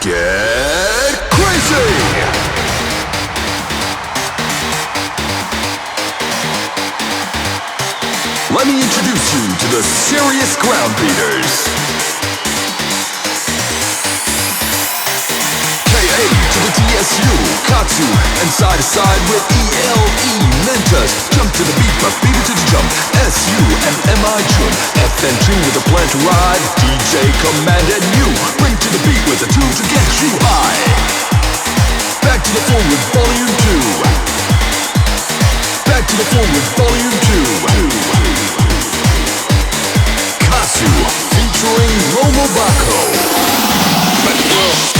Get crazy! Let me introduce you to the serious ground beaters. KA to the TSU, Katsu, and side to side with ELE, Mentas. Jump to the beat, but beat it to the jump. SU and MI Jun, FN2 with a plan to ride. DJ Command and you, bring to the beat with a tune to get you high. Back to the floor with volume 2. Back to the floor with volume 2. Katsu featuring Romo Baco. Let's go.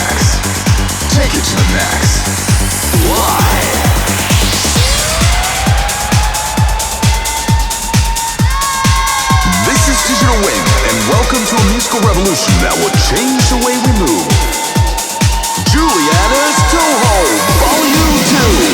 max. Take it to the max. Live. This is Digital Wing, and welcome to a musical revolution that will change the way we move. Juliana's Toho, Volume 2.